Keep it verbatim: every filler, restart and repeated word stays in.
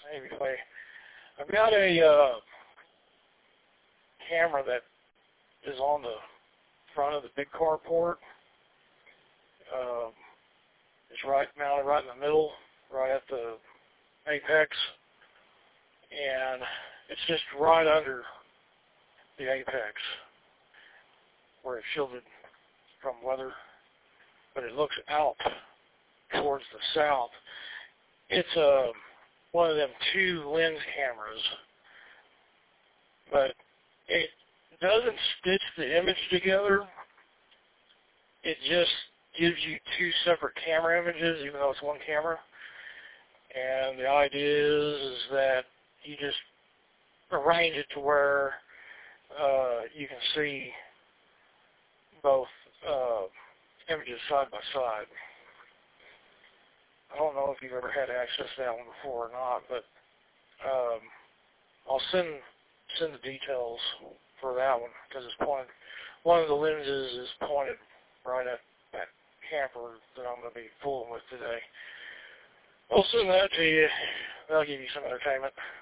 anyway, I've got a uh, camera that is on the front of the big carport. Uh, it's right mounted right in the middle, right at the apex, and it's just right under the apex where it's shielded from weather, but it looks out towards the south. It's a one of them two lens cameras, but it doesn't stitch the image together. It just gives you two separate camera images, even though it's one camera. And the idea is, is that you just arrange it to where uh, you can see both uh, images side by side. I don't know if you've ever had access to that one before or not, but um, I'll send send the details for that one because it's pointed. One of the lenses is pointed right at that camper that I'm going to be fooling with today. I'll send that to you. That'll give you some entertainment.